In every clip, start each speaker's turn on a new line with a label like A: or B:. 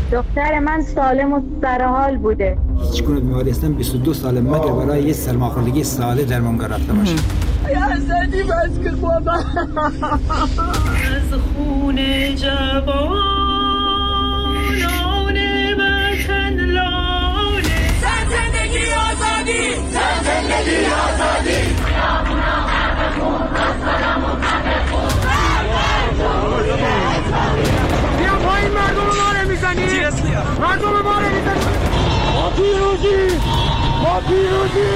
A: دختر من سالم و سرحال بوده.
B: هیچ گونه بیماری هستم 22 سال مگر برای یه سرماخوردگی ساده درمانگاه رفته باشم.
C: یا حسنی بس که بابا از خون جوانان وطن لاله سر زندگی آزادی سر زندگی آزادی بیا پایین مردم ما رو میزنی مردم ما رو میزنی ما پیروزی ما پیروزی.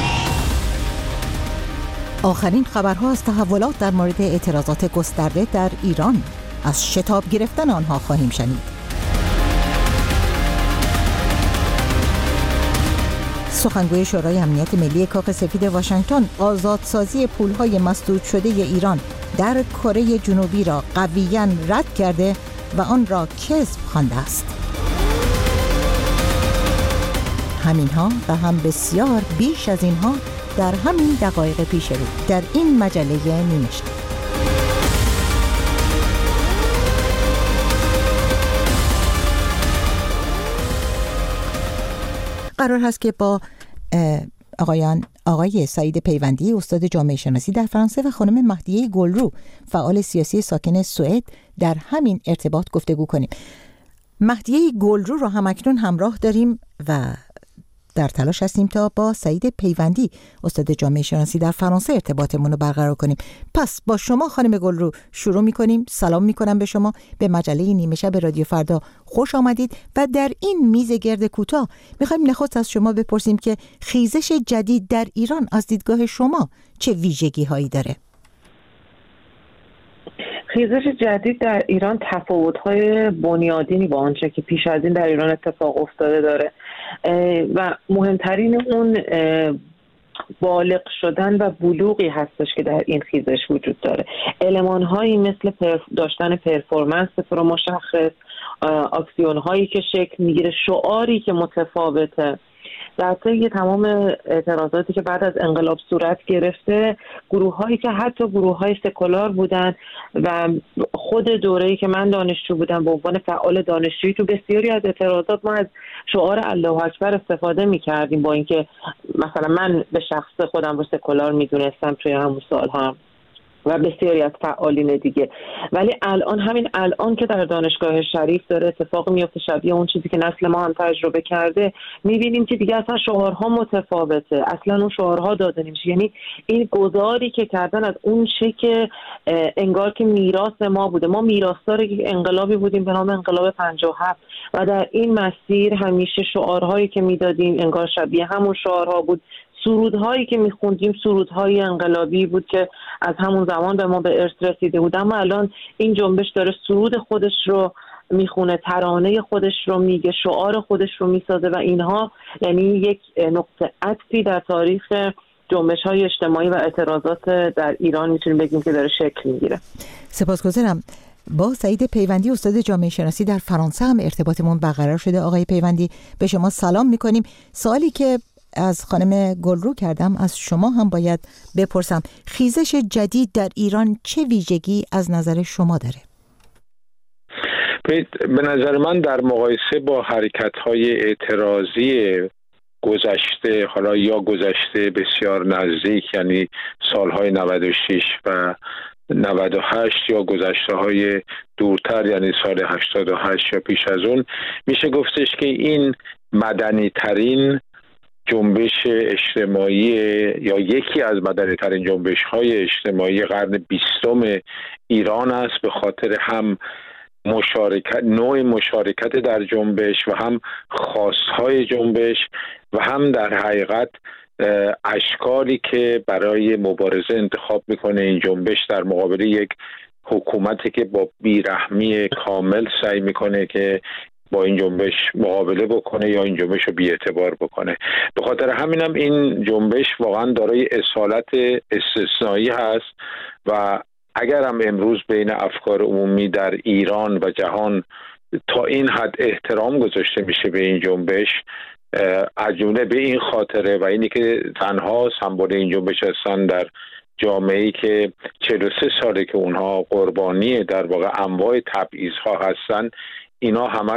D: آخرین خبرها از تحولات در مورد اعتراضات گسترده در ایران. از شتاب گرفتن آنها خواهیم شنید. سخنگوی شورای امنیت ملی کاخ سفید واشنگتن آزادسازی پولهای مسدود شده ایران در کره جنوبی را قویاً رد کرده و آن را کذب خوانده است. همینها و هم بسیار بیش از اینها در همین دقایق پیش رو در این مجله نیمه شب. قرار هست که با آقای سعید پیوندی استاد جامعه شناسی در فرانسه و خانم مهدیه گلرو فعال سیاسی ساکن سوئد در همین ارتباط گفتگو کنیم. مهدیه گلرو را هم اکنون همراه داریم و در تلاش هستیم تا با سعید پیوندی استاد جامعه شناسی در فرانسه ارتباطمون رو برقرار کنیم. پس با شما خانم گلرو شروع می‌کنیم. سلام می‌کنم به شما، به مجله نیمه شب رادیو فردا خوش آمدید و در این میز گرد کوتاه می‌خوایم نخست از شما بپرسیم که خیزش جدید در ایران از دیدگاه شما چه ویژگی‌هایی داره؟
E: خیزش جدید در ایران تفاوت‌های بنیادینی با آنچه که پیش از این در ایران اتفاق افتاده داره و مهمترین اون بالغ شدن و بلوغی هستش که در این خیزش وجود داره. المان‌هایی مثل داشتن پرفورمنس به طور مشخص، اکسیون‌هایی که شکل میگیره، شعاری که متفاوته. در طی تمام اعتراضاتی که بعد از انقلاب صورت گرفته، گروه‌هایی که حتی گروه‌های سکولار بودن و خود دوره‌ای که من دانشجو بودم به عنوان فعال دانشجویی تو بسیاری از اعتراضات ما از شعار الله اکبر استفاده می‌کردیم، با اینکه مثلا من به شخص خودم رو سکولار می‌دونستم توی همون سال‌ها و بسیاری از فعالین دیگه. ولی همین الان که در دانشگاه شریف داره اتفاق میفته شبیه اون چیزی که نسل ما هم تجربه کرده، میبینیم که دیگه اصلا شعارها متفاوته، اصلا اون شعارها داده نمیشه. یعنی این گذاری که کردن از اون چه که انگار که میراث ما بوده، ما میراثدار انقلابی بودیم به نام انقلاب 57 و در این مسیر همیشه شعارهایی که میدادیم انگار شبیه همون شعارها بود. سرودهایی که میخوندیم سرودهای انقلابی بود که از همون زمان به ما به ارث رسیده بود، اما الان این جنبش داره سرود خودش رو میخونه، ترانه خودش رو میگه، شعار خودش رو میسازه و اینها یعنی یک نقطه عطفی در تاریخ جنبش‌های اجتماعی و اعتراضات در ایران میتونیم بگیم که داره شکل میگیره.
D: سپاسگزارم. با سعید پیوندی استاد جامعه شناسی در فرانسه هم ارتباطمون برقرار شده. آقای پیوندی به شما سلام میکنیم. سوالی که از خانم گلرو کردم از شما هم باید بپرسم. خیزش جدید در ایران چه ویژگی از نظر شما داره؟
F: به نظر من در مقایسه با حرکت‌های اعتراضی گذشته، حالا یا گذشته بسیار نزدیک یعنی سالهای 96 و 98 یا گذشته‌های دورتر یعنی سال 88 یا پیش از اون، میشه گفتش که این مدنی ترین جنبش اجتماعی یا یکی از مدنی ترین جنبش های اجتماعی قرن 20 ایران است، به خاطر هم نوع مشارکت در جنبش و هم خواستهای جنبش و هم در حقیقت اشکالی که برای مبارزه انتخاب میکنه این جنبش در مقابل یک حکومتی که با بیرحمی کامل سعی میکنه که با این جنبش مقابله بکنه یا این جنبش رو بی‌اعتبار بکنه. به خاطر همینم این جنبش واقعا دارای اصالت استثنایی هست و اگر هم امروز بین افکار عمومی در ایران و جهان تا این حد احترام گذاشته میشه به این جنبش، از جمله به این خاطره و اینی که تنها سمبل این جنبش هستن در جامعه‌ای که 43 ساله که اونها قربانی در واقع انواع تبعیض‌ها هستن، اینا همش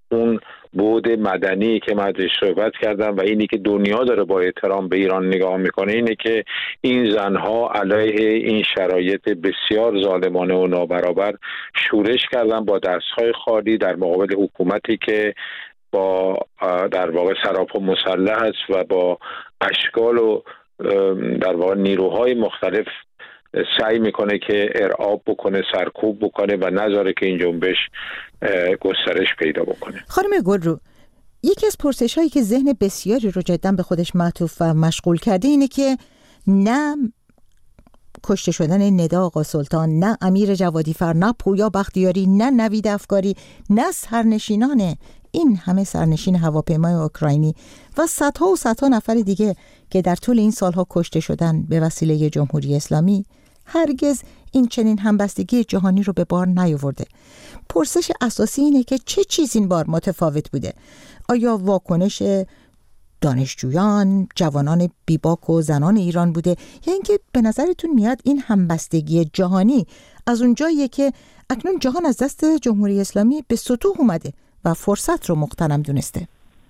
F: اون بعد مدنی که من ازش صحبت کردم و اینی که دنیا داره با احترام به ایران نگاه میکنه اینه که این زنها علیه این شرایط بسیار ظالمانه و نابرابر شورش کردن با دستهای خالی در مقابل حکومتی که با در واقع سراپا مسلح است و با اشکال و در واقع نیروهای مختلف سعی میکنه که ارعاب بکنه، سرکوب بکنه و نذاره که این جنبش گسترش پیدا بکنه.
D: خانم گلرو، یکی از پرسش‌هایی که ذهن بسیاری رو جداً به خودش معطوف و مشغول کرده اینه که نه کشته شدن ندا آقا سلطان، نه امیر جوادی فر، نه پویا بختیاری، نه نوید افکاری، نه سرنشینان این همه سرنشین هواپیمای اوکراینی و صدها و صدها نفر دیگه که در طول این سالها کشته شدن به وسیله جمهوری اسلامی هرگز این چنین همبستگی جهانی رو به بار نیاورده. پرسش اساسی اینه که چه چیز این بار متفاوت بوده؟ آیا واکنش دانشجویان، جوانان بیباک و زنان ایران بوده یا اینکه به نظرتون میاد این همبستگی جهانی از اونجاییه که اکنون جهان از دست جمهوری اسلامی به سطوح اومده و فرصت رو مغتنم دونسته؟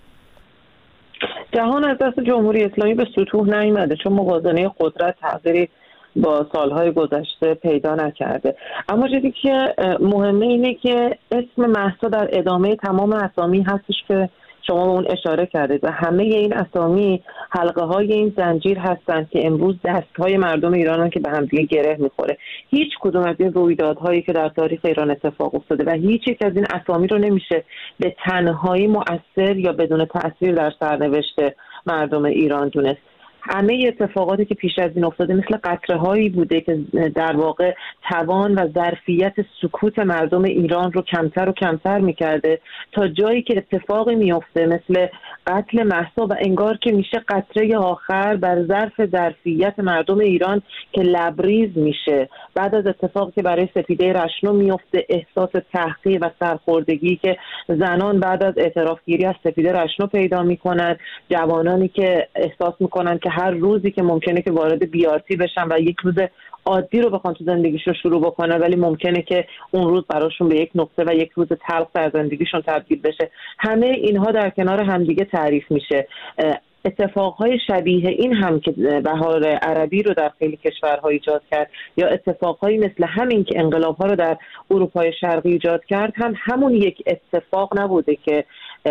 E: جهان از دست جمهوری اسلامی به سطوح نیامده، چون موازنه قدرت تغییری با سالهای گذشته پیدا نکرده. اما چیزی که مهمه اینه که اسم مهسا در ادامه تمام اسامی هستش که شما به اون اشاره کردید و همه این اسامی حلقه های این زنجیر هستند که امروز دست های مردم ایران که به هم دیگه گره میخوره. هیچ کدوم از این رویدادهایی که در تاریخ ایران اتفاق افتاده و هیچ یک از این اسامی رو نمیشه به تنهایی مؤثر یا بدون تأثیر در سرنوشت مردم ایران دونست. همه اتفاقاتی که پیش از این افتاده مثل قطره‌هایی بوده که در واقع توان و ظرفیت سکوت مردم ایران رو کمتر و کمتر می‌کرده تا جایی که اتفاقی میفته مثل قتل مهسا و انگار که میشه قطره آخر بر ظرفیت مردم ایران که لبریز میشه. بعد از اتفاقی که برای سپیده رشنو میفته، احساس تحقیر و سرخوردگی که زنان بعد از اعترافگیری از سپیده رشنو پیدا میکنن، جوانانی که احساس میکنن که هر روزی که ممکنه که وارد بیارتی بشن و یک روز عادی رو بخوان تو زندگیشون شروع بکنن ولی ممکنه که اون روز براشون به یک نقطه و یک روز تلخ در زندگیشون تبدیل بشه. همه اینها در کنار همدیگه تعریف میشه. اتفاقهای شبیه این هم که بهار عربی رو در خیلی کشورها ایجاد کرد یا اتفاقهایی مثل همین که انقلاب‌ها رو در اروپای شرقی ایجاد کرد هم همون یک اتفاق نبوده که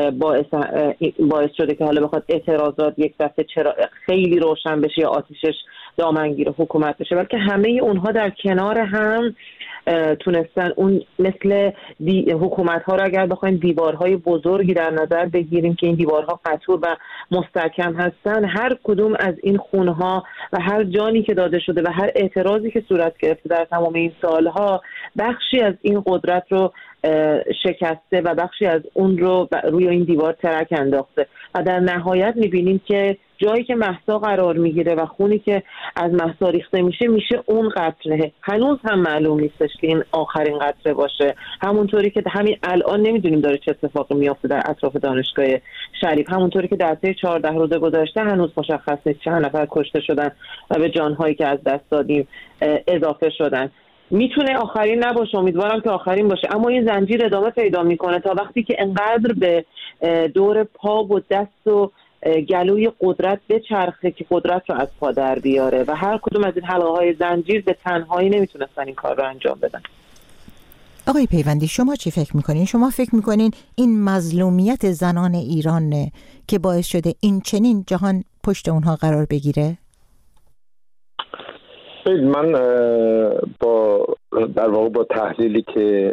E: باعث شده که حالا بخواد اعتراضات یک دفعه چرا خیلی روشن بشه یا آتیشش دامنگیر حکومت بشه، بلکه همه اونها در کنار هم تونستن اون مثل حکومت‌ها رو اگر بخوایم دیوارهای بزرگی در نظر بگیریم که این دیوارها قطور و مستحکم هستن، هر کدوم از این خونها و هر جانی که داده شده و هر اعتراضی که صورت گرفته در تمام این سالها بخشی از این قدرت رو شکسته و بخشی از اون رو روی این دیوار ترک انداخته و در نهایت می‌بینیم که جایی که مهسا قرار میگیره و خونی که از مهسا ریخته میشه اون قطره. هنوز هم معلوم نیستش که این آخرین قطره باشه، همونطوری که همین الان نمیدونیم داره چه اتفاقی میفته در اطراف دانشگاه شریف، همونطوری که در طی 14 روز گذشته هنوز مشخص نیست چند نفر کشته شدن و به جانهایی که از دست دادیم اضافه شدن. میتونه آخرین نباشه، امیدوارم که آخرین باشه، اما این زنجیر ادامه پیدا میکنه تا وقتی که انقدر به دور پا و دست و گلوی قدرت بچرخه که قدرت رو از پا در بیاره و هر کدوم از این حلقه های زنجیر به تنهایی نمیتونستن این کار رو انجام بدن.
D: آقای پیوندی، شما چی فکر میکنین؟ شما فکر میکنین این مظلومیت زنان ایران که باعث شده این چنین جهان پشت اونها قرار بگیره؟
F: من در واقع با تحلیلی که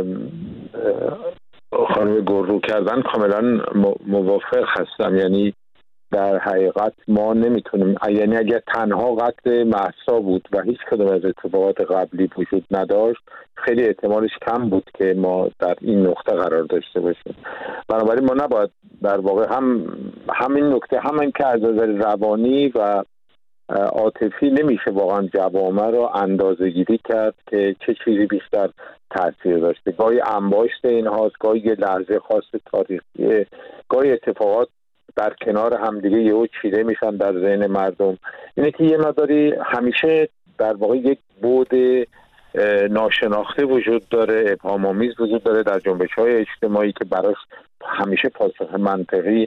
F: خانم گلرو کردن کاملا موافق هستم. یعنی در حقیقت ما نمیتونیم، یعنی اگر تنها قتل مهسا بود و هیچ کدوم از اتفاقات قبلی وجود نداشت، خیلی احتمالش کم بود که ما در این نقطه قرار داشته باشیم. بنابراین ما نباید در واقع همین نکته، همین که از نظر روانی و عاطفی نمیشه واقعا جوامع رو اندازه‌گیری کرد که چه چیزی بیشتر تاثیر داشته. گاهی انباشت این هاست، گاهی یه لحظه خاص تاریخیه، گاهی اتفاقات در کنار همدیگه یهو چیده میشن در ذهن مردم. اینه که یه مقداری همیشه در واقع یک بعد ناشناخته وجود داره، ابهام‌آمیز وجود داره در جنبش‌های اجتماعی که براش همیشه پاسخ منطقی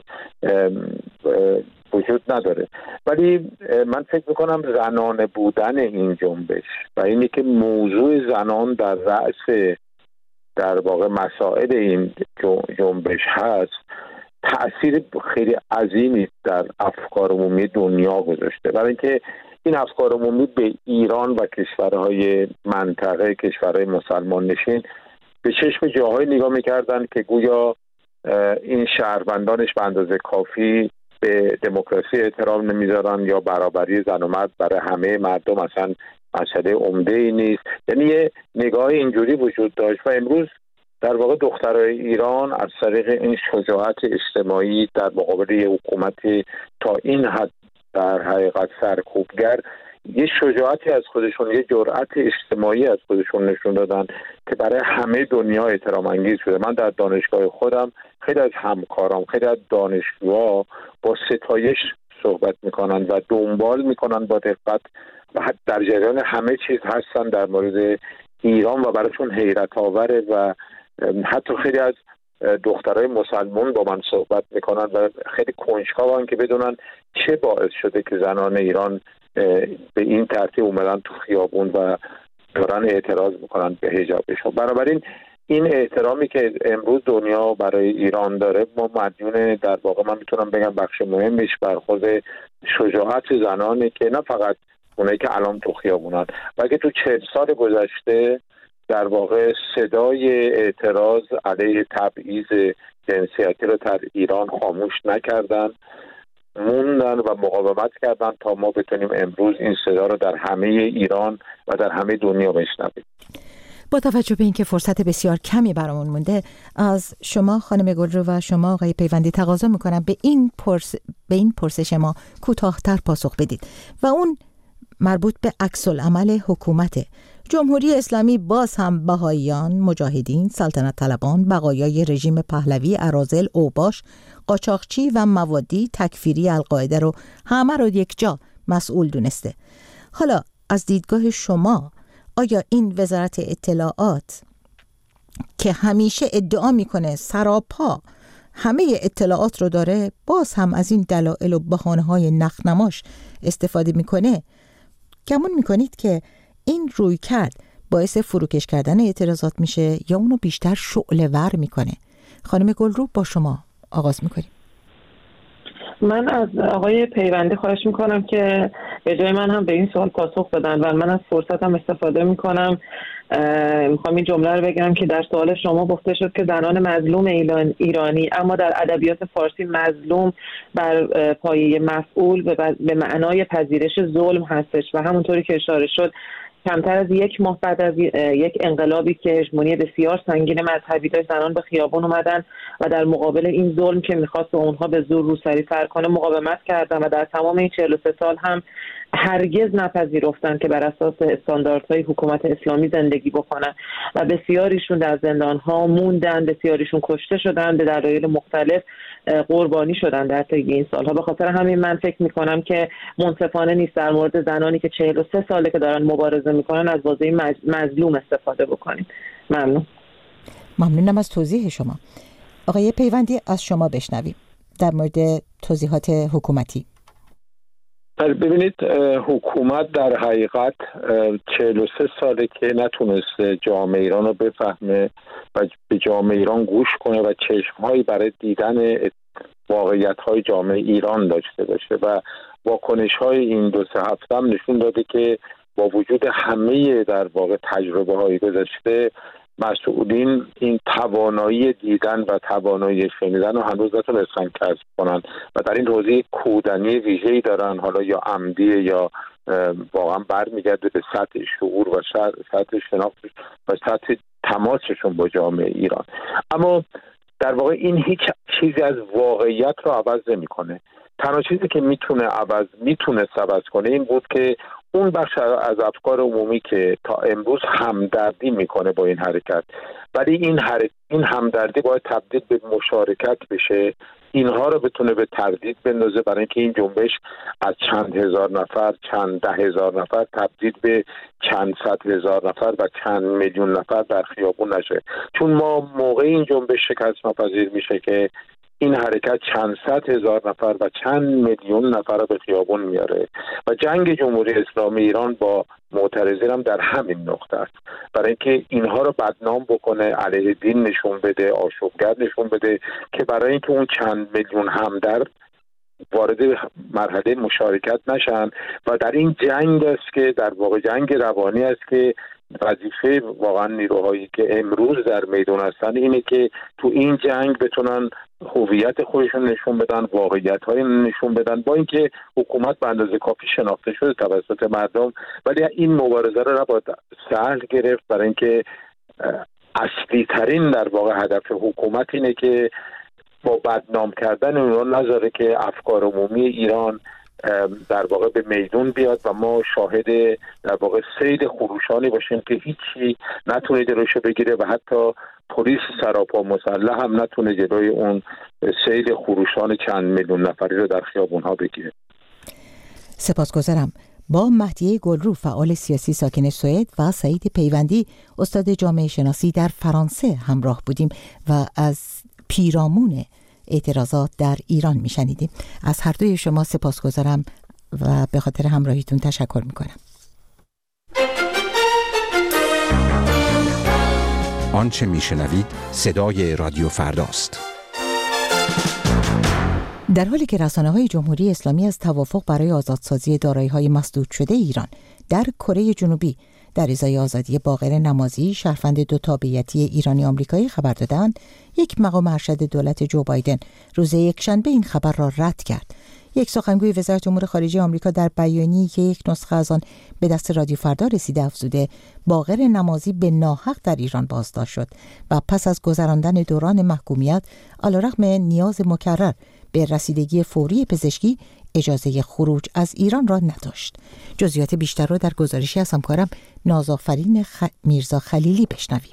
F: وجود نداره. ولی من فکر میکنم زنانه بودن این جنبش و اینی که موضوع زنان در رأس در واقع مسائل این جنبش هست تأثیر خیلی عظیمی در افکار عمومی دنیا گذاشته. برای اینکه این افکار عمومی به ایران و کشورهای منطقه، کشورهای مسلمان نشین به چشم جاهای نگاه میکردن که گویا این شهروندانش به اندازه کافی به دموکراسی احترام نمیذارن یا برابری زن و مرد برای همه مردم اصلا مسئله عمده ای نیست. یعنی یه نگاه اینجوری وجود داشت و امروز در واقع دخترای ایران از طریق این شجاعت اجتماعی در مقابل یه حکومتی تا این حد در حقیقت سرکوبگر یه شجاعتی از خودشون، یه جرأت اجتماعی از خودشون نشون دادن که برای همه دنیا احترام انگیز شده. من در دانشگاه خودم خیلی از همکارام، خیلی از دانشجوها با ستایش صحبت میکنن و دنبال میکنن با دقت و در جریان همه چیز هستن در مورد ایران و براشون حیرت آوره و حتی خیلی از دخترای مسلمان با من صحبت میکنن و خیلی کنجکاون که بدونن چه باعث شده که زنان ایران به این ترتیب اومدن تو خیابون و دارن اعتراض میکنن به حجابشون. بنابراین این احترامی که امروز دنیا برای ایران داره ما مدیون در واقع من میتونم بگم بخش مهمش برخورد شجاعت زنانه که نه فقط اونایی که الان تو خیابونن بلکه تو 40 سال گذشته در واقع صدای اعتراض علیه تبعیض جنسیتی رو در ایران خاموش نکردن، موندن و مقاومت کردن تا ما بتونیم امروز این صدا رو در همه ایران و در همه دنیا بشنویم.
D: با توجه به اینکه فرصت بسیار کمی برامون مونده، از شما خانم گلرو و شما آقای پیوندی تقاضا میکنم به این پرسش ما کوتاه‌تر پاسخ بدید و اون مربوط به عکس العمل حکومت جمهوری اسلامی باز هم بهائیان، مجاهدین، سلطنت طلبان، بقایای رژیم پهلوی، اراذل، اوباش، قاچاقچی و موادی تکفیری القاعده رو همه رو یک جا مسئول دونسته. حالا از دیدگاه شما آیا این وزارت اطلاعات که همیشه ادعا میکنه سراپا همه اطلاعات رو داره باز هم از این دلایل و بهانه‌های نخنماش استفاده میکنه؟ گمون میکنید که این رویکرد باعث فروکش کردن اعتراضات میشه یا اونو بیشتر شعله‌ور میکنه؟ خانم گلرو با شما آغاز میکنیم.
E: من از آقای پیوندی خواهش میکنم که به جای من هم به این سوال پاسخ بدن و من از فرصتم استفاده میکنم. میخوام این جمله رو بگم که در سوال شما گفته شد که زنان مظلوم ایرانی، اما در ادبیات فارسی مظلوم بر پایه مفعول به معنای پذیرش ظلم هستش و همونطوری که اشاره شد کمتر از یک ماه بعد از یک انقلابی که هژمونی بسیار سنگین مذهبی داشت زنان به خیابان اومدن و در مقابل این ظلم که میخواست اونها به زور روسری سر کنه مقاومت کردن و در تمام این 43 سال هم هرگز نپذیرفتن که بر اساس استانداردهای حکومت اسلامی زندگی بکنن و بسیاریشون در زندان‌ها موندن، بسیاریشون کشته شدن، به دلایل مختلف قربانی شدن در طی این سالها. به خاطر همین من فکر میکنم که منصفانه نیست در مورد زنانی که 43 ساله که دارن مبارزه میکنن از واژه مظلوم استفاده بکنیم.
D: ممنونم از توضیح شما. آقای پیوندی از شما بشنویم در مورد توضیحات حکومتی.
F: ببینید حکومت در حقیقت 43 ساله که نتونسته جامعه ایران رو بفهمه و به جامعه ایران گوش کنه و چشمهایی برای دیدن واقعیت‌های جامعه ایران داشته باشه و واکنش‌های این 2-3 هفته هم نشون داده که با وجود همه در واقع تجربه‌های گذشته مسئولین این توانایی دیدن و توانایی شنیدن رو هنوز نتونستن کسب کنن و در این حوزه کودنی ویژه‌ای دارن، حالا یا عمدی یا واقعا برمیگرده به سطح شعور و سطح شناخت و سطح تماسشون با جامعه ایران. اما در واقع این هیچ چیزی از واقعیت رو عوض نمی‌کنه. تنها چیزی که میتونست عوض کنه این بود که اون بخش از افکار عمومی که تا امروز همدردی میکنه با این حرکت، ولی این همدردی باید تبدیل به مشارکت بشه، اینها رو بتونه به تردید بندازه برای اینکه این جنبش از چند هزار نفر، چند ده هزار نفر تبدیل به چند صد هزار نفر و چند میلیون نفر در خیابون نشه. چون ما موقع این جنبش شکست ناپذیر میشه که این حرکت چند صد هزار نفر و چند میلیون نفر رو به خیابون میاره و جنگ جمهوری اسلامی ایران با معترضین هم در همین نقطه است، برای اینکه اینها رو بدنام بکنه، علیه دین نشون بده، آشوبگر نشون بده، که برای اینکه اون چند میلیون همدرد وارد مرحله مشارکت نشن. و در این جنگ است که در واقع جنگ روانی است که وظیفه واقعا نیروهایی که امروز در میدان هستن اینه که تو این جنگ بتونن هویت خودشون نشون بدن، واقعیت‌های نشون بدن، با اینکه حکومت به اندازه کافی شناخته شده توسط مردم، ولی این مبارزه رو نباید سهل گرفت، برای اینکه اصلی ترین در واقع هدف حکومت اینه که با بدنام کردن اونها نذاره که افکار عمومی ایران در واقع به میدون بیاد و ما شاهد در واقع سیل خروشانی باشیم که هیچی نتونه جلوشو بگیره و حتی پلیس سراپا مسلح هم نتونه جلوی اون سیل خروشان چند میلیون نفری رو در خیابون‌ها بگیره.
D: سپاسگزارم. با مهدیه گلرو فعال سیاسی ساکن سوئد و سعید پیوندی استاد جامعه شناسی در فرانسه همراه بودیم و از پیرامون اعتراضات در ایران میشنیدیم. از هر دوی شما سپاسگزارم و به خاطر همراهیتون تشکر میکنم.
G: آنچه میشنوید صدای رادیو فرداست.
D: در حالی که رسانه‌های جمهوری اسلامی از توافق برای آزادسازی دارایی‌های مسدود شده ایران در کره جنوبی در ازای آزادی باقر نمازی شهروند دو تابعیتی ایرانی آمریکایی خبر دادند، یک مقام ارشد دولت جو بایدن روز یکشنبه این خبر را رد کرد. یک سخنگوی وزارت امور خارجه آمریکا در بیانیه‌ای که یک نسخه از آن به دست رادیو فردا رسیده افزوده باقر نمازی به ناحق در ایران بازداشت شد و پس از گذراندن دوران محکومیت علیرغم نیاز مکرر به رسیدگی فوری پزشکی اجازه خروج از ایران را نداشت. جزئیات بیشتر را در گزارشی از همکارم نازآفرین میرزا خلیلی بشنویم.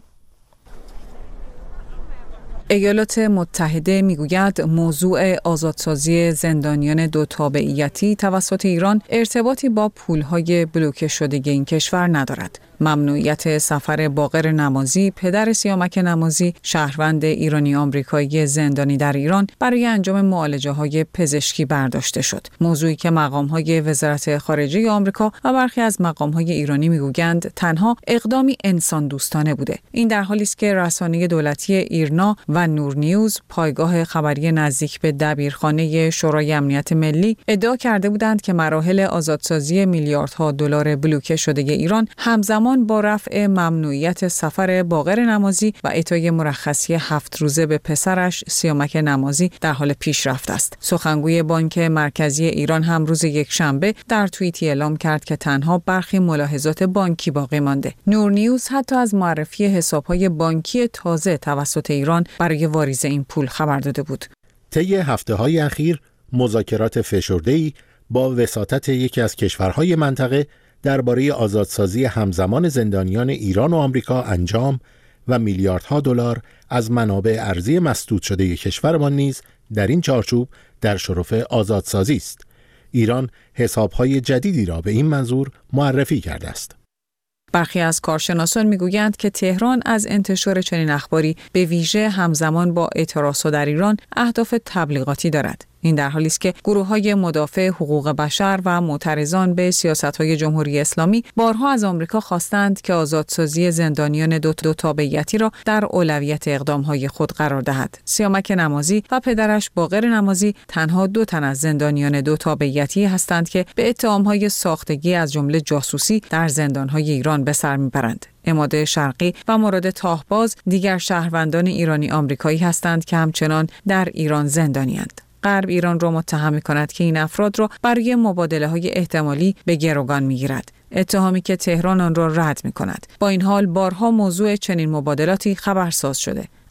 H: ایالات متحده میگوید موضوع آزادسازی زندانیان دو تابعیتی توسط ایران ارتباطی با پولهای بلوکه شده این کشور ندارد. ممنوعیت سفر باقر نمازی، پدر سیامک نمازی، شهروند ایرانی آمریکایی زندانی در ایران، برای انجام معالجه‌های پزشکی برداشته شد. موضوعی که مقام‌های وزارت خارجه آمریکا و برخی از مقام‌های ایرانی میگویند تنها اقدامی انسان دوستانه بوده. این در حالی است که رسانه دولتی ایرنا و نور نیوز، پایگاه خبری نزدیک به دبیرخانه شورای امنیت ملی، ادعا کرده بودند که مراحل آزادسازی میلیاردها دلار بلوکه شده ایران همزمان با رفع ممنوعیت سفر باقر نمازی و اعطای مرخصی 7 روزه به پسرش سیامک نمازی در حال پیشرفت است. سخنگوی بانک مرکزی ایران هم روز یکشنبه در توییتی اعلام کرد که تنها برخی ملاحظات بانکی باقی مانده. نور نیوز حتی از معرفی حساب‌های بانکی تازه توسط ایران برای واریز این پول خبر داده بود.
I: طی هفته‌های اخیر مذاکرات فشرده‌ای با وساطت یکی از کشورهای منطقه درباره آزادسازی همزمان زندانیان ایران و آمریکا انجام و میلیاردها دلار از منابع ارزی مسدود شده کشورمان نیز در این چارچوب در شرف آزادسازی است. ایران حسابهای جدیدی را به این منظور معرفی کرده است.
H: برخی از کارشناسان میگویند که تهران از انتشار چنین اخباری به ویژه همزمان با اعتراضات در ایران اهداف تبلیغاتی دارد. این در حالی است که گروه‌های مدافع حقوق بشر و معترضان به سیاست‌های جمهوری اسلامی بارها از آمریکا خواستند که آزادسازی زندانیان دو تابعیتی را در اولویت اقدام‌های خود قرار دهد. سیامک نمازی و پدرش باقر نمازی تنها 2 تن از زندانیان دو تابعیتی هستند که به اتهام‌های ساختگی از جمله جاسوسی در زندان‌های ایران به سر می‌برند. عماد شرقی و مراد تاهباز دیگر شهروندان ایرانی آمریکایی هستند که همچنان در ایران زندانی‌اند. غرب ایران را متهم می‌کند که این افراد را برای مبادله‌های احتمالی به گروگان می‌گیرد. اتهامی که تهران آن را رد می‌کند. با این حال بارها موضوع چنین مبادلاتی خبرساز شده.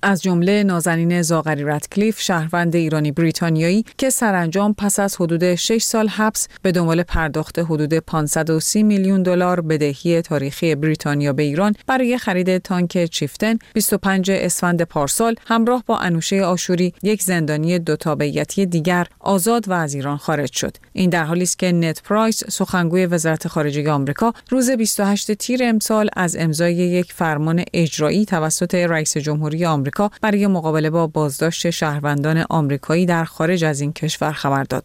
H: از جمله نازنین زاغری رادکلیف، شهروند ایرانی بریتانیایی که سرانجام پس از حدود 6 سال حبس به دنبال پرداخت حدود 530 میلیون دلار بدهی تاریخی بریتانیا به ایران برای خرید تانک چیفتن 25 اسفند پارسال همراه با انوشه آشوری، یک زندانی دو تابعیتی دیگر آزاد و از ایران خارج شد. این در حالی است که نت پرایس، سخنگوی وزارت خارجه آمریکا، روز 28 تیر امسال از امضای یک فرمان اجرایی توسط رئیس جمهوری آمریکا برای مقابله با بازداشت شهروندان آمریکایی در خارج از این کشور خبر داد.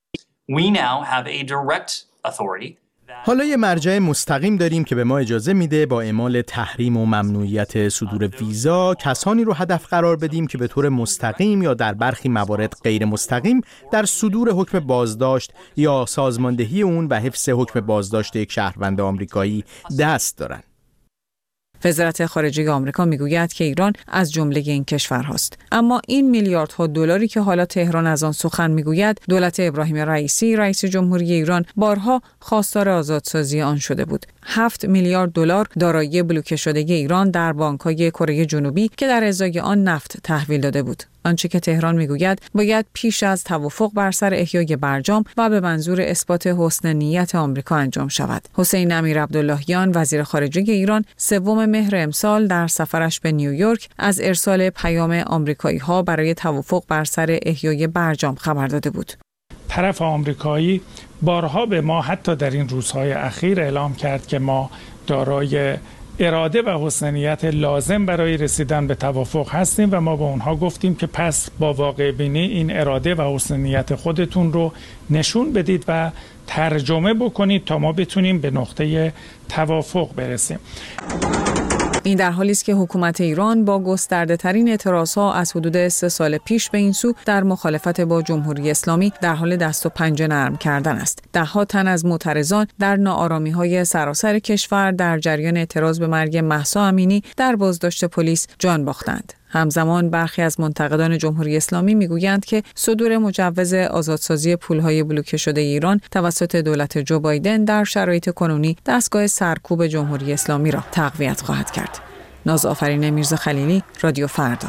J: حالا یه مرجع مستقیم داریم که به ما اجازه میده با اعمال تحریم و ممنوعیت صدور ویزا کسانی رو هدف قرار بدیم که به طور مستقیم یا در برخی موارد غیر مستقیم در صدور حکم بازداشت یا سازماندهی اون و حفظ حکم بازداشت یک شهروند آمریکایی دست دارن.
H: وزارت خارجه آمریکا میگوید که ایران از جمله این کشورهاست. اما این میلیاردها دلاری که حالا تهران از آن سخن میگوید، دولت ابراهیم رئیسی، رئیس جمهوری ایران، بارها خواستار آزادسازی آن شده بود. 7 میلیارد دلار دارایی بلوکه شده ایران در بانک‌های کره جنوبی که در ازای آن نفت تحویل داده بود. آنچه که تهران میگوید باید پیش از توافق بر سر احیای برجام و به منظور اثبات حسن نیت آمریکا انجام شود. حسین امیرعبداللهیان، وزیر خارجه ایران، 3 مهر امسال در سفرش به نیویورک از ارسال پیام آمریکایی‌ها برای توافق بر سر احیای برجام خبر داده بود.
K: طرف آمریکایی بارها به ما حتی در این روزهای اخیر اعلام کرد که ما دارای اراده و حسن نیت لازم برای رسیدن به توافق هستیم و ما به اونها گفتیم که پس با واقع بینی این اراده و حسن نیت خودتون رو نشون بدید و ترجمه بکنید تا ما بتونیم به نقطه توافق برسیم.
H: این در حالی است که حکومت ایران با گسترده ترین اعتراضها از حدود 3 سال پیش به این سو در مخالفت با جمهوری اسلامی در حال دست و پنجه نرم کردن است. 10 تن از معترضان در ناآرامی‌های سراسر کشور در جریان اعتراض به مرگ مهسا امینی در بازداشت پلیس جان باختند. همزمان برخی از منتقدان جمهوری اسلامی میگویند که صدور مجوز آزادسازی پولهای بلوکه شده ایران توسط دولت جو بایدن در شرایط کنونی دستگاه سرکوب جمهوری اسلامی را تقویت خواهد کرد. نازآفرین میرزا خلیلی، رادیو فردا.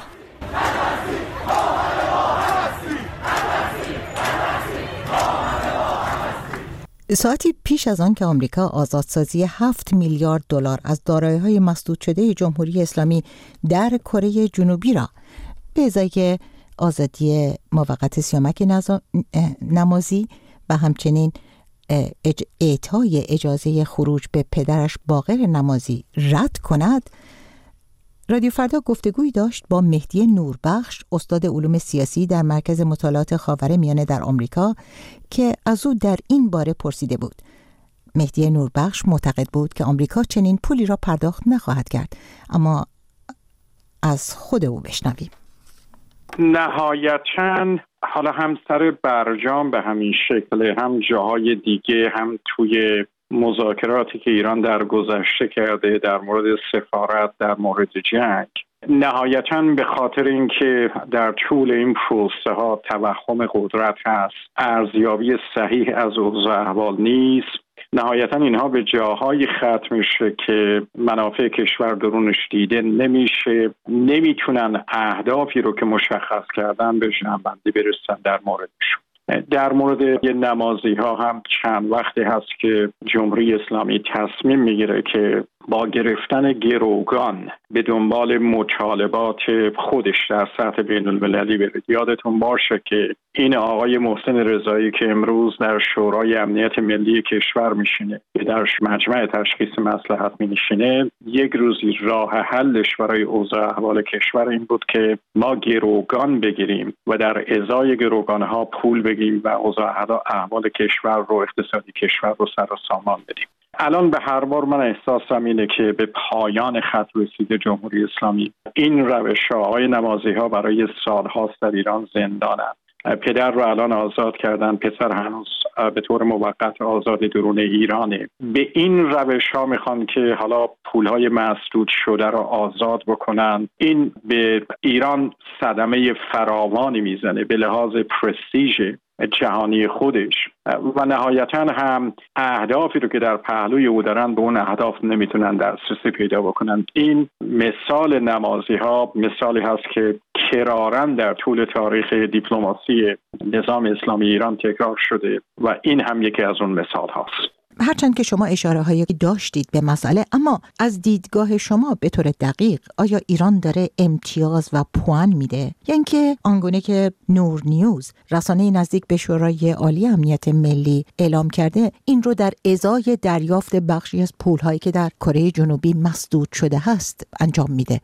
D: ساعتی پیش از آن که آمریکا آزادسازی 7 میلیارد دلار از دارایی‌های مسدود شده جمهوری اسلامی در کره جنوبی را به ازای آزادی موقت سیامک نمازی و همچنین اعطای اجازه خروج به پدرش باقر نمازی رد کند، رادیو فردا گفتگویی داشت با مهدی نوربخش، استاد علوم سیاسی در مرکز مطالعات خاورمیانه در آمریکا، که از او در این باره پرسیده بود. مهدی نوربخش معتقد بود که آمریکا چنین پولی را پرداخت نخواهد کرد، اما از خود او بشنویم.
L: نهایتاً حالا هم سر برجام به همین شکل، هم جاهای دیگه، هم توی مذاکراتی که ایران در گذشته کرده در مورد سفارت، در مورد جنگ، نهایتاً به خاطر اینکه در طول این پروسه ها توهم قدرت هست، ارزیابی صحیح از اوضاع احوال نیست، نهایتاً اینها به جاهای ختم میشه که منافع کشور درونش دیده نمیشه، نمیتونن اهدافی رو که مشخص کردن به جمع‌بندی برسن در موردشون. در مورد نمازی ها هم چند وقتی هست که جمهوری اسلامی تصمیم میگیره که با گرفتن گروگان به دنبال مطالبات خودش در سطح بین المللی بره. یادتون باشه که این آقای محسن رضایی که امروز در شورای امنیت ملی کشور میشینه، در مجمع تشخیص مصلحت میشینه، یک روزی راه حلش برای اوضاع احوال کشور این بود که ما گروگان بگیریم و در ازای گروگان ها پول بگیریم و اوضاع احوال کشور رو، اقتصادی کشور رو سر و سامان بدیم. الان به هر بار من احساسم اینه که به پایان خط رسیده جمهوری اسلامی. این روش‌ها، آقای نمازی‌ها برای سال‌هاست در ایران زندانند. پدر رو الان آزاد کردن، پسر هنوز به طور موقت آزاد درون ایرانه. به این روش‌ها میخوان که حالا پول‌های مسدود شده رو آزاد بکنن. این به ایران صدمه فراوانی میزنه به لحاظ پرستیژ جهانی خودش و نهایتاً هم اهدافی رو که در پهلوی او دارن به اون اهداف نمیتونن دسترسی پیدا بکنن. این مثال نمازی ها مثالی هست که کراراً در طول تاریخ دیپلماسی نظام اسلامی ایران تکرار شده و این هم یکی از اون مثال هاست.
D: هرچند که شما اشاره هایی داشتید به مسئله، اما از دیدگاه شما به طور دقیق آیا ایران داره امتیاز و پوان میده یا اینکه آنگونه که نور نیوز رسانه نزدیک به شورای عالی امنیت ملی اعلام کرده این رو در ازای دریافت بخشی از پولهایی که در کره جنوبی مسدود شده هست انجام میده؟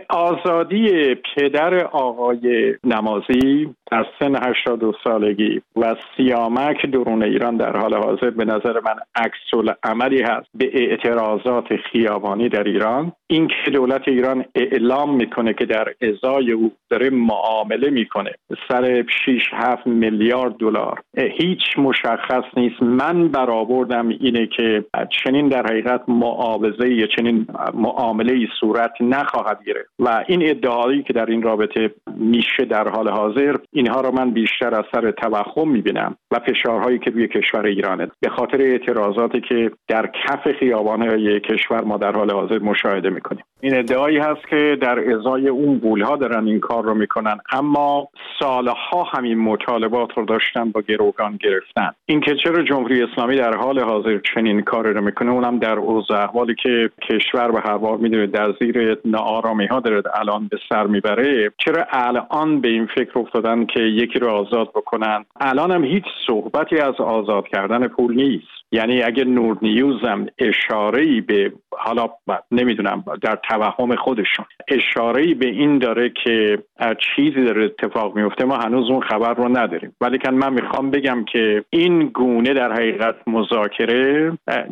L: آزادی پدر آقای نمازی در سن 82 سالگی و سیامک درون ایران در حال حاضر به نظر من عکس‌العملی هست به اعتراضات خیابانی در ایران. این که دولت ایران اعلام میکنه که در ازای او داره معامله میکنه سر 6-7 میلیارد دلار هیچ مشخص نیست. من برآوردم اینه که چنین در حقیقت معاوضه یا چنین معامله‌ای صورت نخواهد گرفت و این ادعایی که در این رابطه میشه در حال حاضر اینها رو من بیشتر از سر توهم میبینم و فشارهایی که روی کشور ایرانه به خاطر اعتراضاتی که در کف خیابان‌های کشور ما در حال حاضر مشاهده میکنیم. این ادعایی هست که در ازای اون پول‌ها دارن این کار رو میکنن، اما سالها همین مطالبات رو داشتن با گروگان گرفتن. این که چرا جمهوری اسلامی در حال حاضر چنین کاری رو میکنه اونم در اوضاع احوالی که کشور به هر حال میدونید در زیر ناآرامی‌ها داره الان به سر میبره، چرا الان به این فکر افتادن که یکی رو آزاد بکنن؟ الان هم هیچ صحبتی از آزاد کردن پول نیست. یعنی اگه نور نیوز هم اشاره‌ای به حالا نمیدونم در توهم خودشون اشاره‌ای به این داره که چیزی داره اتفاق میفته، ما هنوز اون خبر رو نداریم. ولی که من میخوام بگم که این گونه در حقیقت مذاکره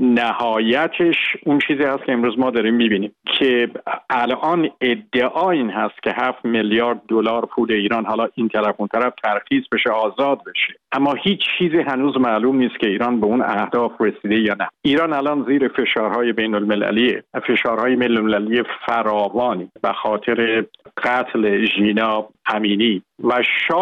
L: نهایتش اون چیزی هست که امروز ما داریم میبینیم که الان ادعا این هست که 7 میلیارد دلار پول ایران حالا این طرف اون طرف ترخیص بشه، آزاد بشه، اما هیچ چیزی هنوز معلوم نیست که ایران به اون اهداف رسیده یا نه. ایران الان زیر فشارهای بین المللی، فشارهای بین المللی فراوانی به خاطر قتل ژینا امینی و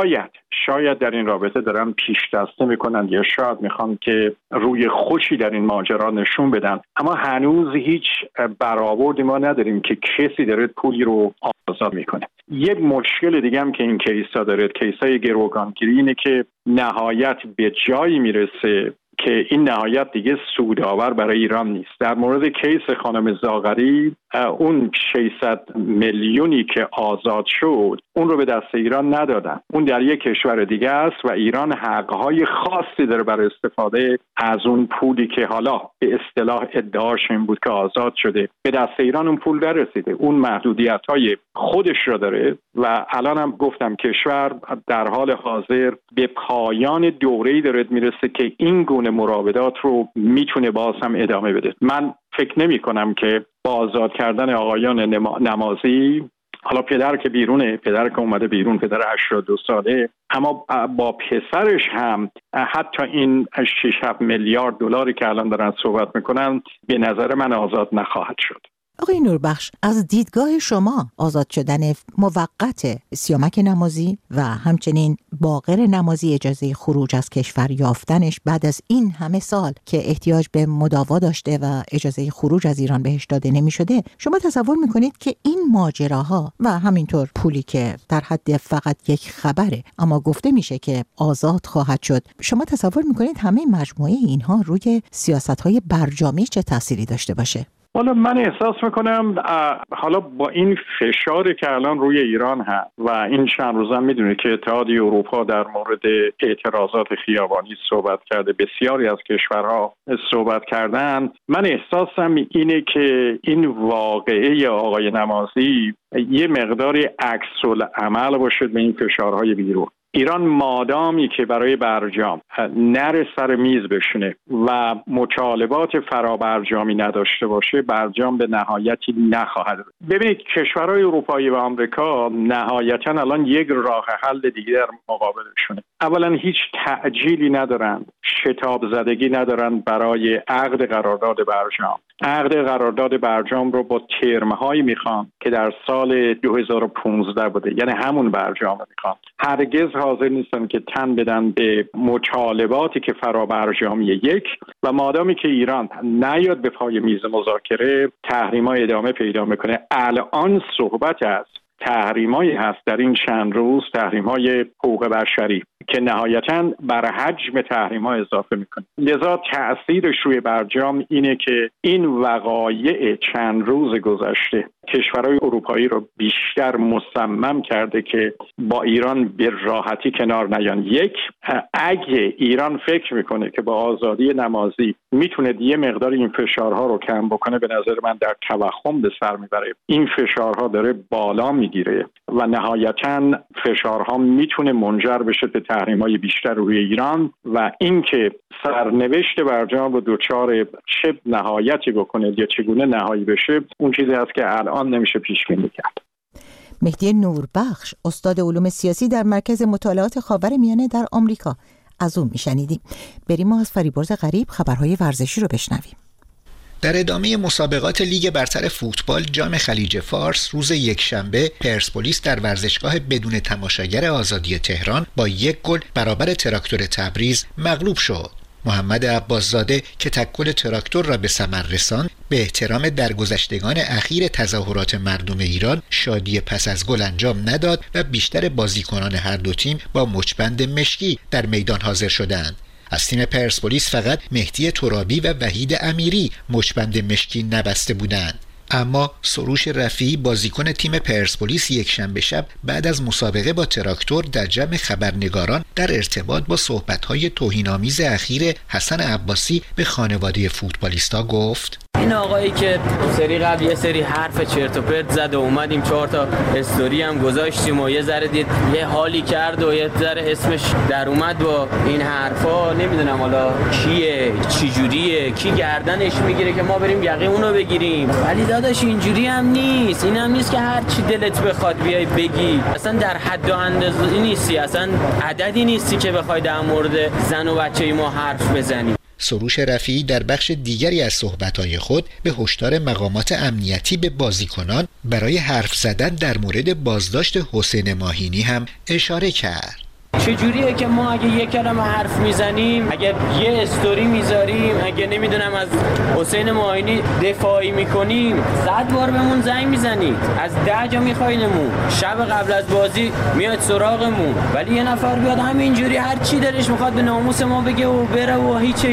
L: شاید در این رابطه دارن پیش دسته میکنن یا شاید میخوان که روی خوشی در این ماجرا نشون بدن، اما هنوز هیچ برآوردی ما نداریم که کسی داره پولی رو آزاد میکنه. یک مشکل دیگه هم که این کیسا داره، کیسای گروگانگیری، اینه که نهایت به جایی میرسه که این نهایت دیگه سودآور برای ایران نیست. در مورد کیس خانم زاغری اون 600 میلیونی که آزاد شد اون رو به دست ایران ندادن، اون در یک کشور دیگه است و ایران حقهای خاصی داره برای استفاده از اون پولی که حالا به اصطلاح ادعاش این بود که آزاد شده. به دست ایران اون پول نرسیده، اون محدودیت‌های خودش رو داره و الان هم گفتم کشور در حال حاضر به پایان دوره‌ای داره میرسه که این گونه مراودات رو میتونه باز هم ادامه بده. من فکر نمی کنم که با آزاد کردن آقایان نمازی، حالا پدر که بیرونه، پدر که اومده بیرون، پدر 82 ساله، اما با پسرش هم حتی این 6-7 میلیارد دلاری که الان دارن صحبت میکنن به نظر من آزاد نخواهد شد.
D: آقای نوربخش، از دیدگاه شما آزاد شدن موقت سیامک نمازی و همچنین باقر نمازی اجازه خروج از کشور یافتنش بعد از این همه سال که احتیاج به مداوا داشته و اجازه خروج از ایران بهش داده نمی شده، شما تصور میکنید که این ماجراها و همینطور پولی که در حد فقط یک خبره اما گفته میشه که آزاد خواهد شد، شما تصور میکنید همه مجموعه اینها روی سیاست‌های برجامی چه تأثیری داشته باشه؟
L: حالا من احساس میکنم حالا با این فشاری که الان روی ایران هست و این چند روزا میدونید که اتحادیه اروپا در مورد اعتراضات خیابانی صحبت کرده، بسیاری از کشورها صحبت کردن، من احساسم اینه که این واقعه آقای نمازی یه مقداری عکس‌العمل باشه به این فشارهای بیرون. ایران مادامی که برای برجام نره سر میز بشینه و مطالبات فرابرجامی نداشته باشه، برجام به نهایتی نخواهد. ببینید کشورهای اروپایی و آمریکا نهایتا الان یک راه حل دیگه در مقابلشونه، اولا هیچ تعجیلی ندارند، شتاب زدگی ندارند برای عقد قرارداد برجام. عقد قرارداد برجام رو با ترم‌هایی میخوان که در سال 2015 بوده، یعنی همون برجام رو میخوان. هرگز حاضر نیستن که تن بدن به مطالباتی که فرا برجامی یک و مادامی که ایران نیاد به پای میز مذاکره، تحریم‌ها ادامه پیدا میکنه. الان صحبت از تحریمایی هست در این چند روز، تحریم‌های حقوق بشری که نهایتاً بر حجم تحریم‌ها اضافه میکنه. لذا تأثیرش روی برجام اینه که این وقایع چند روز گذشته کشورهای اروپایی رو بیشتر مصمم کرده که با ایران به راحتی کنار نیان. یک، اگه ایران فکر میکنه که با آزادی نمازی میتونه یه مقدار این فشارها رو کم بکنه، به نظر من در توهم به سر میبره. این فشارها داره بالا میگیره و نهایتاً فشارها میتونه منجر بشه به تحریم‌های بیشتر روی ایران و اینکه سرنوشت برجام رو دوچار چه نهایتی بکنه یا چگونه نهایی بشه، اون چیزی است که الان نمیشه پیش بینی کرد.
D: مهدی نوربخش، استاد علوم سیاسی در مرکز مطالعات خاورمیانه در آمریکا، از اون میشنیدیم. بریم ما از فریبرز غریب خبرهای ورزشی رو بشنویم.
M: در ادامه مسابقات لیگ برتر فوتبال جام خلیج فارس روز یکشنبه پرسپولیس در ورزشگاه بدون تماشاگر آزادی تهران با 1 گل برابر تراکتور تبریز مغلوب شد. محمد عباسزاده که تکل تراکتور را به ثمر رساند، به احترام درگذشتگان اخیر تظاهرات مردم ایران شادی پس از گل انجام نداد و بیشتر بازیکنان هر دو تیم با مچبند مشکی در میدان حاضر شدند. از تیم پرسپولیس فقط مهدی ترابی و وحید امیری مچبند مشکی نبسته بودند. اما سروش رفیعی بازیکن تیم پرسپولیس یکشنبه شب بعد از مسابقه با تراکتور در جمع خبرنگاران در ارتباط با صحبت‌های توهین‌آمیز اخیر حسن عباسی به خانواده فوتبالیستا گفت:
N: این آقایی که سری قبل یه سری حرف چرت و پرت زد و اومدیم 4 تا استوری هم گذاشتیم و یه ذره دید یه حالی کرد و یه ذره اسمش در اومد با این حرفا، نمیدونم حالا کیه، چی جوریه، کی گردنش میگیره که ما بریم یقه اونو بگیریم. ولی داداش اینجوری هم نیست، این هم نیست که هر چی دلت بخواد بیای بگی. اصلا در حد و اندازه نیستی، اصلا عددی نیستی که بخوای در مورد زن و بچه ما حرف بزنی.
M: سروش رفیعی در بخش دیگری از صحبت‌های خود به هشدار مقامات امنیتی به بازیکنان برای حرف زدن در مورد بازداشت حسین ماهینی هم اشاره کرد.
N: چجوریه که ما اگه یک کلمه حرف میزنیم، اگه یه استوری میذاریم، اگه نمیدونم از حسین ماهینی دفاعی میکنیم، 100 بار بهمون زنگ میزنید، از 10 جا میخواینمون، شب قبل از بازی میاد سراغمون، ولی یه نفر بیاد همینجوری هر چی دلش میخواد به ناموس ما بگه و بره و هیچ.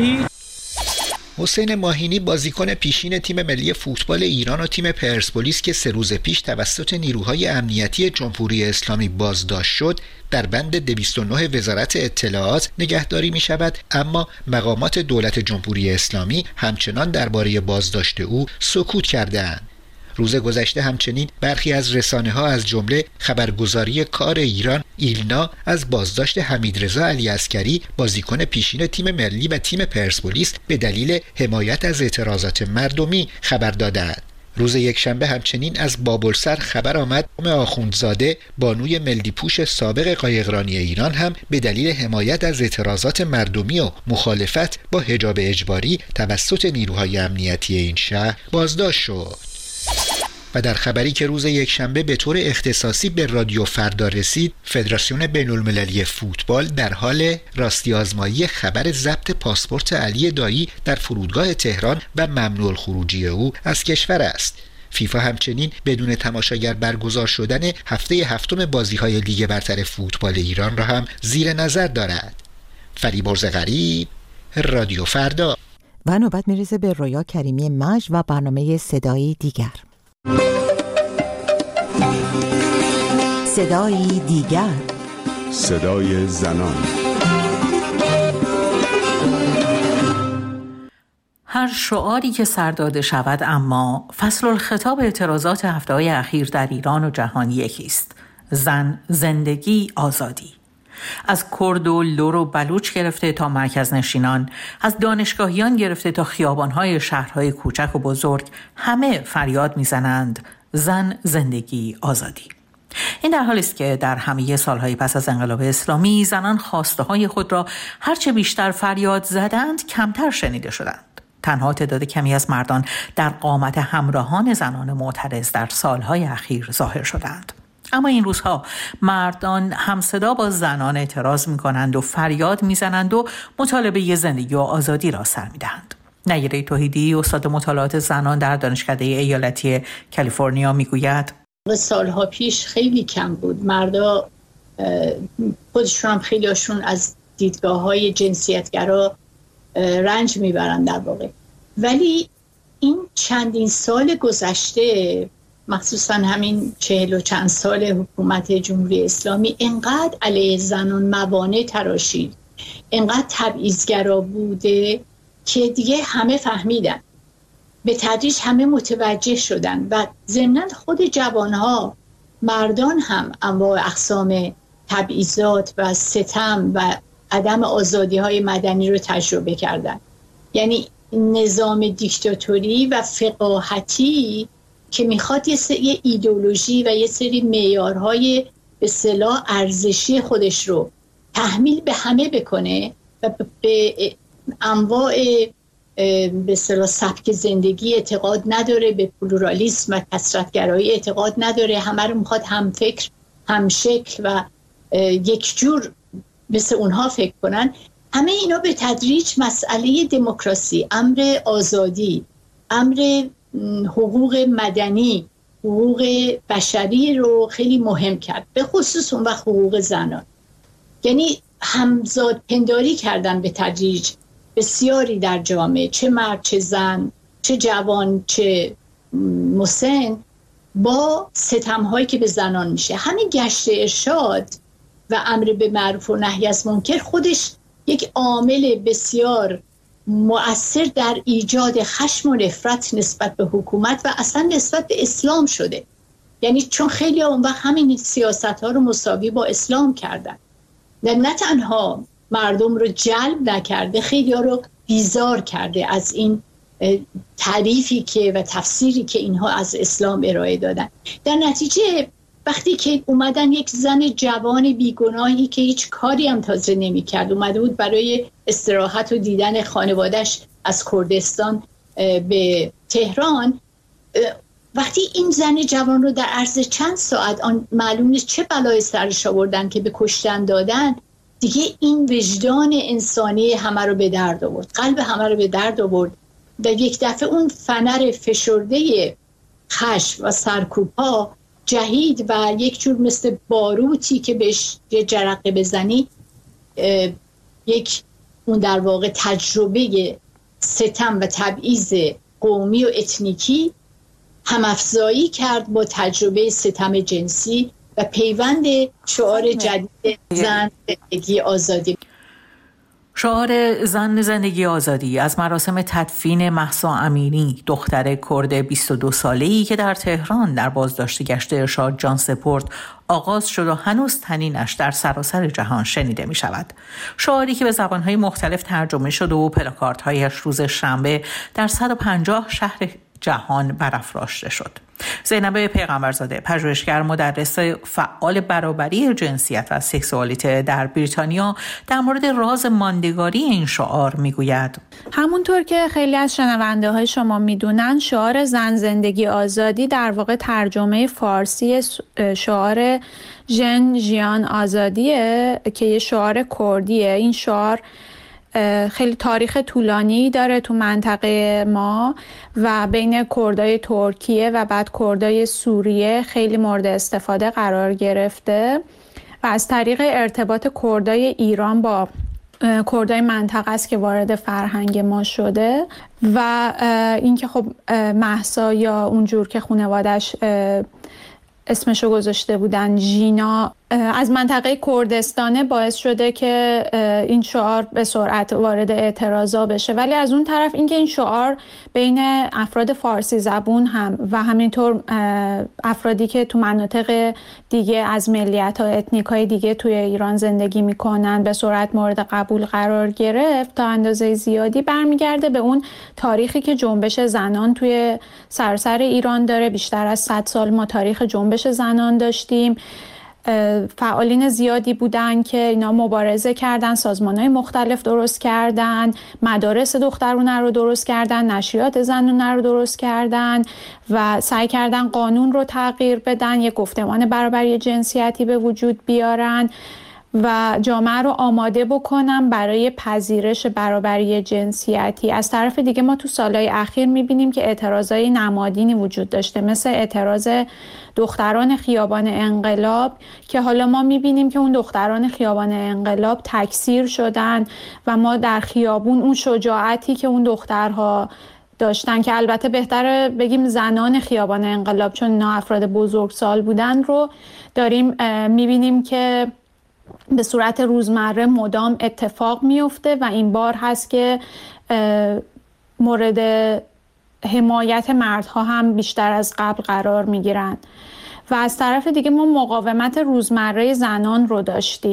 M: حسین ماهینی بازیکن پیشین تیم ملی فوتبال ایران و تیم پرسپولیس که 3 روز پیش توسط نیروهای امنیتی جمهوری اسلامی بازداشت شد، در بند 209 وزارت اطلاعات نگهداری می شود، اما مقامات دولت جمهوری اسلامی همچنان درباره بازداشت او سکوت کردند. روز گذشته همچنین برخی از رسانه‌ها از جمله خبرگزاری کار ایران ایلنا از بازداشت حمیدرضا علیعسکری بازیکن پیشین تیم ملی و تیم پرسپولیس به دلیل حمایت از اعتراضات مردمی خبر دادند. روز یکشنبه همچنین از بابلسر خبر آمد آخوندزاده بانوی ملی‌پوش سابق قایقرانی ایران هم به دلیل حمایت از اعتراضات مردمی و مخالفت با حجاب اجباری توسط نیروهای امنیتی این شهر بازداشت شد. و در خبری که روز یکشنبه به طور اختصاصی به رادیو فردا رسید، فدراسیون بین‌المللی فوتبال در حال راستی آزمایی خبر ضبط پاسپورت علی دایی در فرودگاه تهران و ممنوع الخروجی او از کشور است. فیفا همچنین بدون تماشاگر برگزار شدن هفته 7 بازی‌های لیگ برتر فوتبال ایران را هم زیر نظر دارد. فریبرز غریب، رادیو فردا.
D: و نوبت میرسه به رویا کریمی مژ و برنامه صدایی دیگر. صدایی دیگر،
O: صدای زنان.
P: هر شعاری که سر داده شود، اما فصل الخطاب اعتراضات هفته‌های اخیر در ایران و جهان یکی است: زن، زندگی، آزادی. از کرد و لر و بلوچ گرفته تا مرکز نشینان، از دانشگاهیان گرفته تا خیابان‌های شهرهای کوچک و بزرگ، همه فریاد می‌زنند: زن، زندگی، آزادی. این در حالی است که در همه سالهای پس از انقلاب اسلامی زنان خواسته های خود را هرچه بیشتر فریاد زدند کمتر شنیده شدند. تنها تعداد کمی از مردان در قامت همراهان زنان معترض در سالهای اخیر ظاهر شدند. اما این روزها مردان همصدا با زنان اعتراض می‌کنند و فریاد می‌زنند و مطالبه زندگی و آزادی را سر می‌دهند. نیره توحیدی استاد مطالعات زنان در دانشکده ایالتی کالیفرنیا میگوید
Q: سالها پیش خیلی کم بود. مردا خودشون هم خیلیشون از دیدگاه‌های جنسیتگرا رنج میبرن در واقع. ولی این چندین سال گذشته، مخصوصا همین 40 و چند سال حکومت جمهوری اسلامی، انقدر علیه زنان موانع تراشید، انقدر تبعیض‌گرا بوده که دیگه همه فهمیدن، به تدریج همه متوجه شدن و ضمناً خود جوانها، مردان هم انواع اقسام تبعیضات و ستم و عدم آزادی‌های مدنی رو تجربه کردن. یعنی نظام دیکتاتوری و فقاهتی که میخواد یه سری ایدئولوژی و یه سری معیارهای به اصطلاح ارزشی خودش رو تحمیل به همه بکنه و به انواع به اصطلاح سبک زندگی اعتقاد نداره، به پلورالیسم و کثرت‌گرایی اعتقاد نداره، همه رو میخواد هم فکر، هم شکل و یک جور مثل اونها فکر کنن. همه اینا به تدریج مسئله دموکراسی، امر آزادی، امر حقوق مدنی، حقوق بشری رو خیلی مهم کرد، به خصوص اون وقت حقوق زنان. یعنی همزاد پنداری کردن به تدریج بسیاری در جامعه، چه مرد چه زن، چه جوان چه مسن، با ستم‌هایی که به زنان میشه. همین گشت ارشاد و امر به معروف و نهی از منکر خودش یک عامل بسیار مؤثر در ایجاد خشم و نفرت نسبت به حکومت و اصلا نسبت به اسلام شده. یعنی چون خیلی اون وقت همین سیاست‌ها رو مساوی با اسلام کردن و نه تنها مردم رو جلب نکرده، خیلی ها رو بیزار کرده از این تعریفی که و تفسیری که اینها از اسلام ارائه دادن. در نتیجه وقتی که اومدن یک زن جوان بیگناهی که هیچ کاری هم تازه نمی کرد، اومده بود برای استراحت و دیدن خانواده‌اش از کردستان به تهران، وقتی این زن جوان رو در عرض چند ساعت معلوم نیست چه بلای سرش آوردن که به کشتن دادن، دیگه این وجدان انسانی همه رو به درد آورد، قلب همه رو به درد آورد و یک دفعه اون فنر فشرده خشم و سرکوب‌ها جهید و یک جور مثل باروتی که بهش یه جرقه بزنی، یک اون در واقع تجربه ستم و تبعیض قومی و اتنیکی همافزایی کرد با تجربه ستم جنسی و پیوند شعار جدید زن زندگی آزادی.
P: شعار زن زندگی آزادی از مراسم تدفین مهسا امینی، دختر کرد 22 ساله‌ای که در تهران در بازداشت گشت ارشاد جان سپرد آغاز شد و هنوز طنینش در سراسر جهان شنیده می شود. شعاری که به زبانهای مختلف ترجمه شد و پلاکاردهایش روز شنبه در 150 شهر جهان برافراشته شد. زینب پیغمبرزاده، پژوهشگر، مدرس فعال برابری جنسیت و سکسوالیته در بریتانیا، در مورد راز ماندگاری این شعار میگوید:
R: همونطور که خیلی از شنونده های شما میدونن، شعار زن زندگی آزادی در واقع ترجمه فارسی شعار ژن ژیان آزادیه که یه شعار کردیه. این شعار خیلی تاریخ طولانی داره تو منطقه ما و بین کردای ترکیه و بعد کردای سوریه خیلی مورد استفاده قرار گرفته و از طریق ارتباط کردای ایران با کردای منطقه است که وارد فرهنگ ما شده و اینکه خب مهسا یا اونجور که خانواده‌اش اسمشو گذاشته بودن ژینا، از منطقه کردستانه باعث شده که این شعار به سرعت وارد اعتراضا بشه. ولی از اون طرف اینکه این شعار بین افراد فارسی زبون هم و همینطور افرادی که تو مناطق دیگه از ملیت ها اتنیک های دیگه توی ایران زندگی میکنن به سرعت مورد قبول قرار گرفت، تا اندازه زیادی برمیگرده به اون تاریخی که جنبش زنان توی سراسر ایران داره. بیشتر از 100 سال ما تاریخ جنبش زنان داشتیم. فعالین زیادی بودن که اینا مبارزه کردن، سازمان‌های مختلف درست کردن، مدارس دخترونه رو درست کردن، نشریات زنونه رو درست کردن و سعی کردن قانون رو تغییر بدن، یک گفتمان برابری جنسیتی به وجود بیارن و جامعه رو آماده بکنم برای پذیرش برابری جنسیتی. از طرف دیگه ما تو سالهای اخیر میبینیم که اعتراضای نمادینی وجود داشته، مثل اعتراض دختران خیابان انقلاب که حالا ما میبینیم که اون دختران خیابان انقلاب تکثیر شدن و ما در خیابون اون شجاعتی که اون دخترها داشتن، که البته بهتره بگیم زنان خیابان انقلاب چون اینا افراد بزرگسال بودن، رو داریم میبینیم که به صورت روزمره مدام اتفاق میفته و این بار هست که مورد حمایت مردها هم بیشتر از قبل قرار میگیرن. و از طرف دیگه ما مقاومت روزمره زنان رو داشتیم.